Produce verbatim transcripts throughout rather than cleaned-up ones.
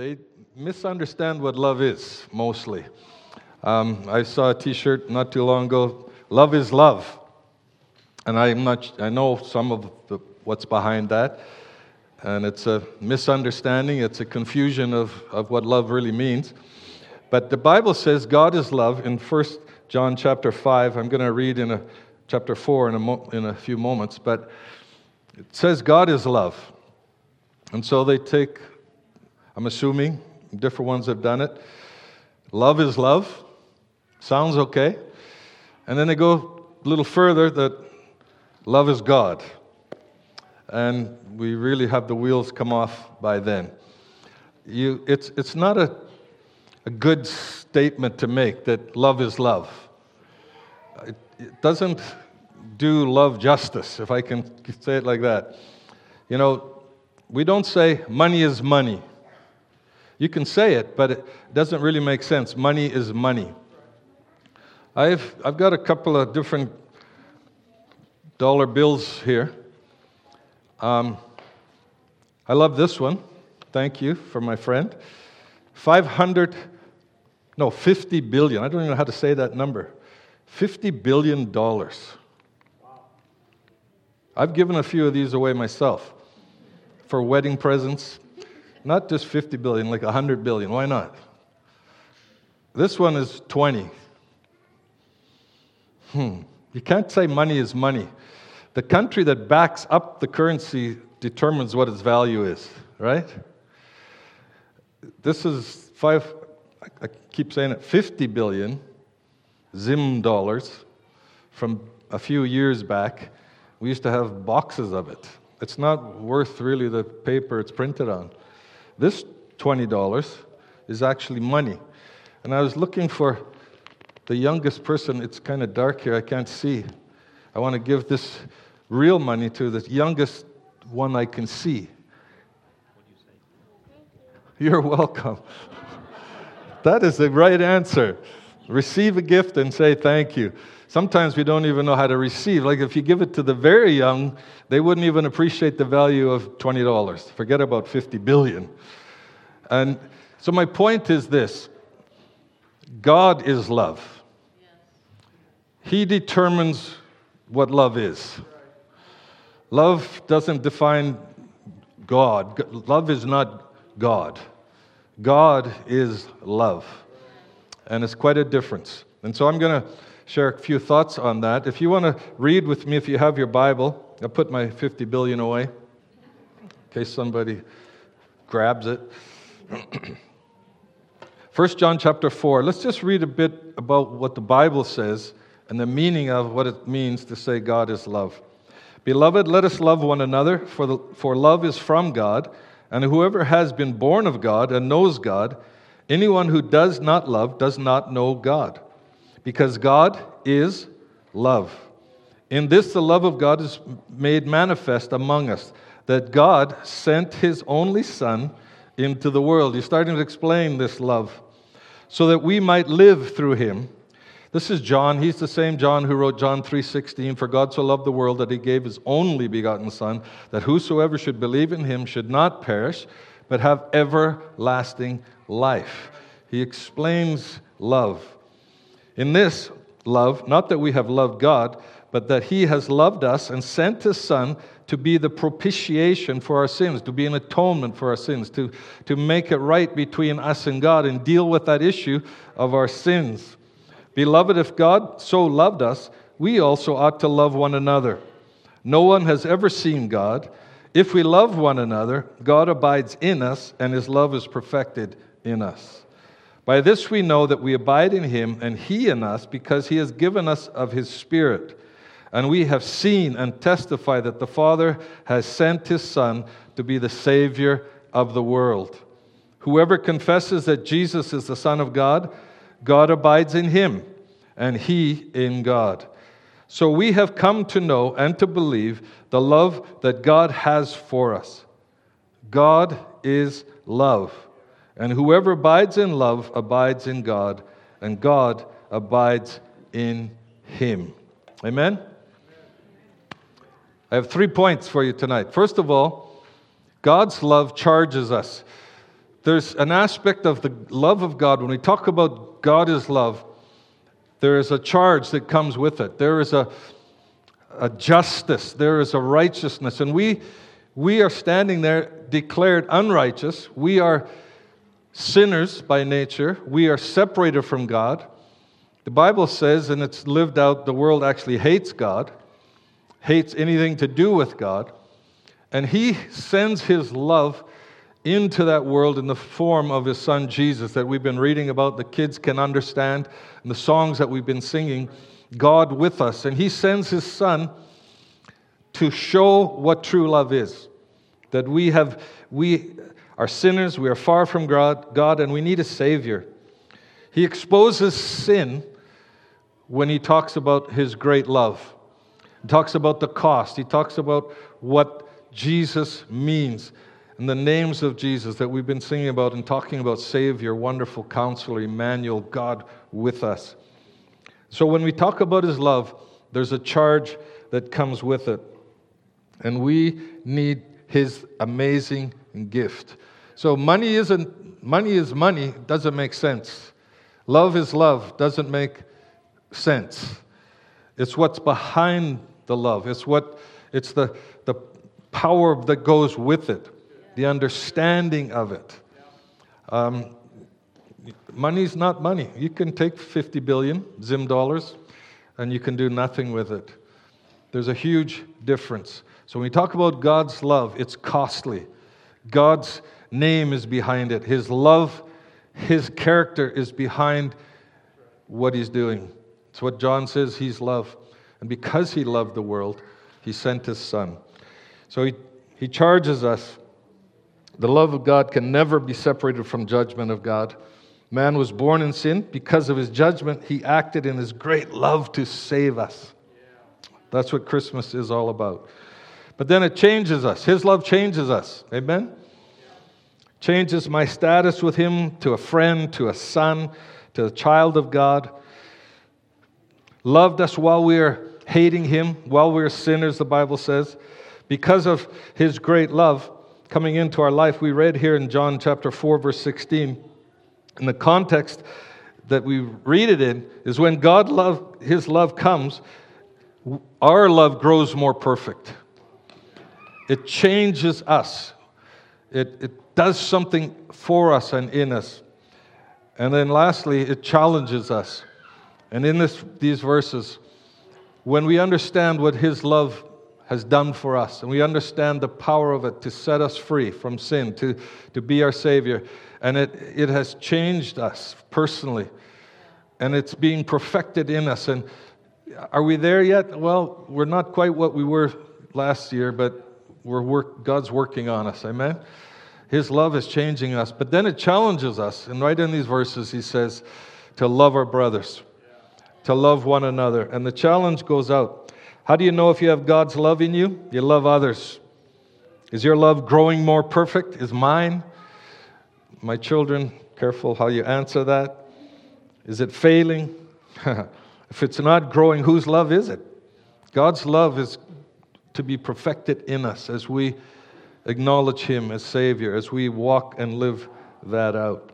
they misunderstand what love is, mostly. Um, I saw a T-shirt not too long ago, "Love is love." And I'm not, I know some of the, what's behind that. And it's a misunderstanding, it's a confusion of, of what love really means. But the Bible says God is love in First John chapter five. I'm going to read in a chapter four in a, mo- in a few moments. But it says God is love. And so they take, I'm assuming, different ones have done it. Love is love. Sounds okay. And then they go a little further that love is God. And we really have the wheels come off by then. You, it's, it's not a, a good statement to make that love is love. It, it doesn't do love justice, if I can say it like that. You know, we don't say money is money. You can say it, but it doesn't really make sense. Money is money. I've I've got a couple of different dollar bills here. Um, I love this one. Thank you for my friend. five hundred, no, fifty billion. I don't even know how to say that number. fifty billion dollars. I've given a few of these away myself for wedding presents. Not just fifty billion, like one hundred billion. Why not? This one is twenty. Hmm. You can't say money is money. The country that backs up the currency determines what its value is, right? This is five, I keep saying it, fifty billion Zim dollars from a few years back. We used to have boxes of it. It's not worth really the paper it's printed on. This twenty dollars is actually money. And I was looking for the youngest person. It's kind of dark here, I can't see. I want to give this real money to the youngest one I can see. What do you say? You're welcome. That is the right answer. Receive a gift and say thank you. Sometimes we don't even know how to receive. Like if you give it to the very young, they wouldn't even appreciate the value of twenty dollars. Forget about fifty billion. And so my point is this. God is love. He determines what love is. Love doesn't define God. Love is not God. God is love. And it's quite a difference. And so I'm going to share a few thoughts on that. If you want to read with me, if you have your Bible, I'll put my fifty billion away in case somebody grabs it. First John chapter four. Let's just read a bit about what the Bible says and the meaning of what it means to say God is love. Beloved, let us love one another, for, the, for love is from God, and whoever has been born of God and knows God, anyone who does not love does not know God, because God is love. In this the love of God is made manifest among us, that God sent His only Son into the world. He's starting to explain this love, so that we might live through Him. This is John. He's the same John who wrote John three sixteen. For God so loved the world that He gave His only begotten Son, that whosoever should believe in Him should not perish, but have everlasting life. He explains love. In this love, not that we have loved God, but that He has loved us and sent His Son to be the propitiation for our sins, to be an atonement for our sins, to, to make it right between us and God and deal with that issue of our sins. Beloved, if God so loved us, we also ought to love one another. No one has ever seen God. If we love one another, God abides in us, and His love is perfected in us. By this we know that we abide in Him, and He in us, because He has given us of His Spirit. And we have seen and testified that the Father has sent His Son to be the Savior of the world. Whoever confesses that Jesus is the Son of God, God abides in Him, and He in God. So we have come to know and to believe the love that God has for us. God is love, and whoever abides in love abides in God, and God abides in him. Amen? I have three points for you tonight. First of all, God's love charges us. there's an aspect of the love of God. When we talk about God is love, there is a charge that comes with it. There is a, a justice. There is a righteousness. And we, we are standing there declared unrighteous. We are sinners by nature. We are separated from God. The Bible says, and it's lived out, the world actually hates God, hates anything to do with God. And He sends His love into that world in the form of His Son Jesus that we've been reading about, the kids can understand, and the songs that we've been singing, God with us. And He sends His Son to show what true love is. That we have, we are sinners, we are far from God, God, and we need a Savior. He exposes sin when He talks about His great love. He talks about the cost. He talks about what Jesus means. And the names of Jesus that we've been singing about and talking about, Savior, Wonderful Counselor, Emmanuel, God with us. So when we talk about His love, there's a charge that comes with it. And we need His amazing gift. So money isn't, money is money, doesn't make sense. Love is love, doesn't make sense. It's what's behind the love. It's what, it's the, the power that goes with it. The understanding of it. Um, money's not money. You can take fifty billion Zim dollars and you can do nothing with it. There's a huge difference. So when we talk about God's love, it's costly. God's name is behind it. His love, His character is behind what He's doing. It's what John says, He's love. And because He loved the world, He sent His Son. So He, he charges us. The love of God can never be separated from judgment of God. Man was born in sin. Because of His judgment, He acted in His great love to save us. That's what Christmas is all about. But then it changes us. His love changes us. Amen? Changes my status with Him to a friend, to a son, to a child of God. Loved us while we were hating Him, while we were sinners, the Bible says. Because of His great love coming into our life, we read here in John chapter four, verse sixteen, in the context that we read it in, is when God love, His love comes, our love grows more perfect. It changes us. It, it does something for us and in us. And then lastly, it challenges us. And in this, these verses, when we understand what His love has done for us, and we understand the power of it to set us free from sin, to, to be our Savior. And it, it has changed us personally. And it's being perfected in us. And are we there yet? Well, we're not quite what we were last year, but we're work, God's working on us. Amen? His love is changing us. But then it challenges us. And right in these verses, He says to love our brothers, to love one another. And the challenge goes out. How do you know if you have God's love in you? You love others. Is your love growing more perfect? Is mine? My children, careful how you answer that. Is it failing? If it's not growing, whose love is it? God's love is to be perfected in us as we acknowledge Him as Savior, as we walk and live that out.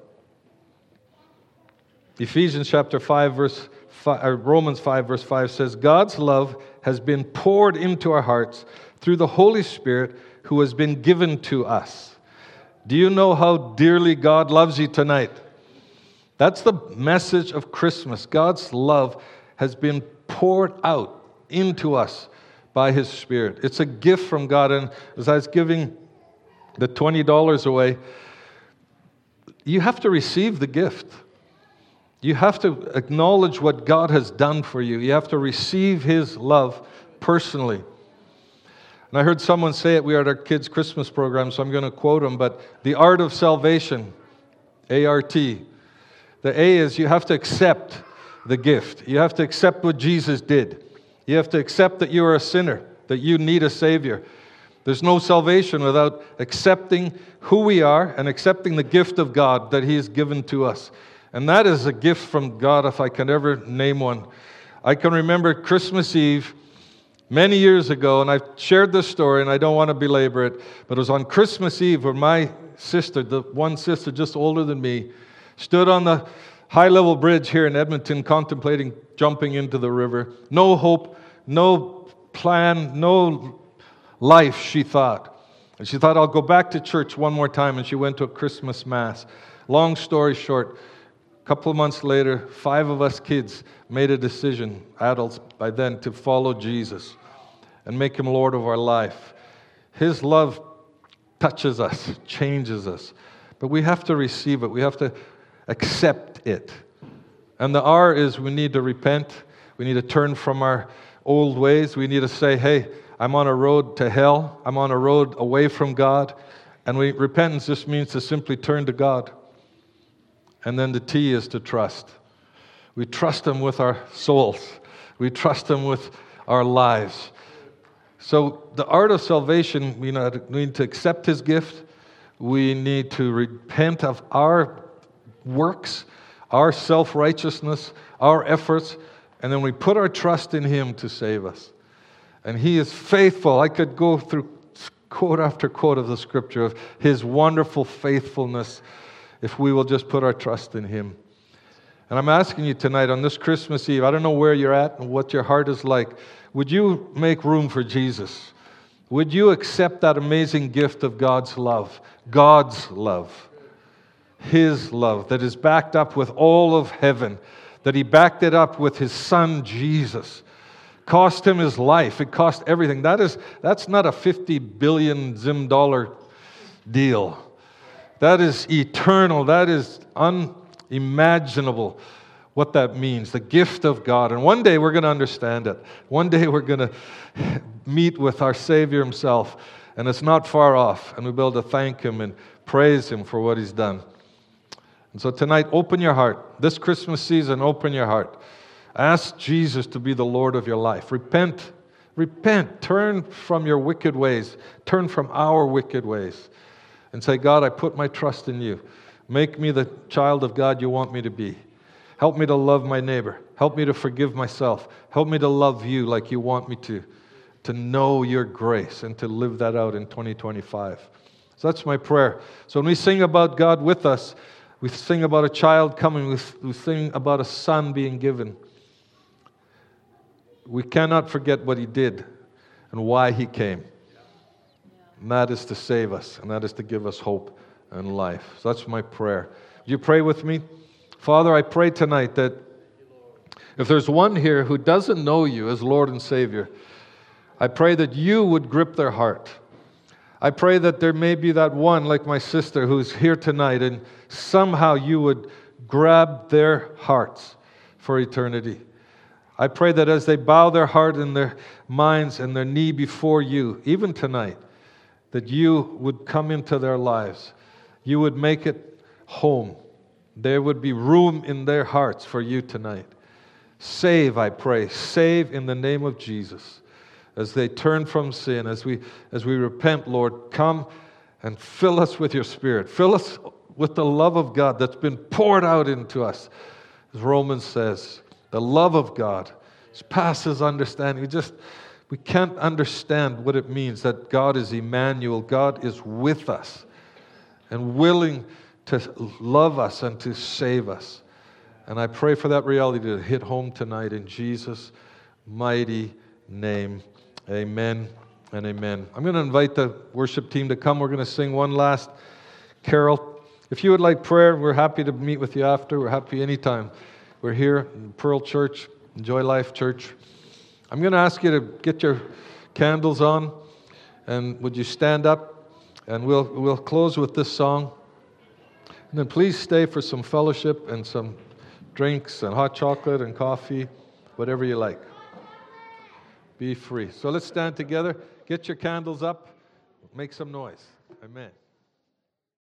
Ephesians chapter five, verse five, or Romans five, verse five says, God's love has been poured into our hearts through the Holy Spirit who has been given to us. Do you know how dearly God loves you tonight? That's the message of Christmas. God's love has been poured out into us by His Spirit. It's a gift from God. And as I was giving the twenty dollars away, you have to receive the gift. You have to acknowledge what God has done for you. You have to receive His love personally. And I heard someone say it, we are at our kids' Christmas program, so I'm going to quote them, but the art of salvation, A R T. The A is you have to accept the gift. You have to accept what Jesus did. You have to accept that you are a sinner, that you need a Savior. There's no salvation without accepting who we are and accepting the gift of God that He has given to us. And that is a gift from God, if I can ever name one. I can remember Christmas Eve many years ago, and I've shared this story, and I don't want to belabor it, but it was on Christmas Eve when my sister, the one sister just older than me, stood on the high-level bridge here in Edmonton contemplating jumping into the river. No hope, no plan, no life, she thought. And she thought, I'll go back to church one more time, and she went to a Christmas Mass. Long story short, a couple of months later, five of us kids made a decision, adults by then, to follow Jesus and make Him Lord of our life. His love touches us, changes us, but we have to receive it. We have to accept it. And the R is we need to repent. We need to turn from our old ways. We need to say, hey, I'm on a road to hell. I'm on a road away from God. And we, repentance just means to simply turn to God. And then the T is to trust. We trust Him with our souls. We trust Him with our lives. So the art of salvation, we need to accept His gift. We need to repent of our works, our self-righteousness, our efforts, and then we put our trust in Him to save us. And He is faithful. I could go through quote after quote of the Scripture of His wonderful faithfulness if we will just put our trust in Him. And I'm asking you tonight on this Christmas Eve, I don't know where you're at and what your heart is like, would you make room for Jesus? Would you accept that amazing gift of God's love? God's love. His love that is backed up with all of heaven, that He backed it up with His Son, Jesus. Cost Him His life. It cost everything. That is, that's not a fifty billion Zim dollar deal. That is eternal. That is unimaginable what that means. The gift of God. And one day we're going to understand it. One day we're going to meet with our Savior Himself. And it's not far off. And we'll be able to thank Him and praise Him for what He's done. And so tonight, open your heart. This Christmas season, open your heart. Ask Jesus to be the Lord of your life. Repent. Repent. Turn from your wicked ways. Turn from our wicked ways. And say, God, I put my trust in You. Make me the child of God You want me to be. Help me to love my neighbor. Help me to forgive myself. Help me to love You like You want me to. To know Your grace and to live that out in twenty twenty-five. So that's my prayer. So when we sing about God with us, we sing about a child coming. We sing about a son being given. We cannot forget what He did and why He came. And that is to save us, and that is to give us hope and life. So that's my prayer. Would you pray with me? Father, I pray tonight that if there's one here who doesn't know You as Lord and Savior, I pray that You would grip their heart. I pray that there may be that one, like my sister, who's here tonight, and somehow You would grab their hearts for eternity. I pray that as they bow their heart and their minds and their knee before You, even tonight, that You would come into their lives. You would make it home. There would be room in their hearts for You tonight. Save, I pray. Save in the name of Jesus. As they turn from sin, as we, as we repent, Lord, come and fill us with Your Spirit. Fill us with the love of God that's been poured out into us. As Romans says, the love of God passes understanding. We just, we can't understand what it means that God is Emmanuel. God is with us and willing to love us and to save us. And I pray for that reality to hit home tonight in Jesus' mighty name. Amen and amen. I'm going to invite the worship team to come. We're going to sing one last carol. If you would like prayer, we're happy to meet with you after. We're happy anytime. We're here in Pearl Church, Joy Life Church. I'm going to ask you to get your candles on, and would you stand up, and we'll we'll close with this song. And then please stay for some fellowship and some drinks and hot chocolate and coffee, whatever you like. Be free. So let's stand together. Get your candles up. Make some noise. Amen.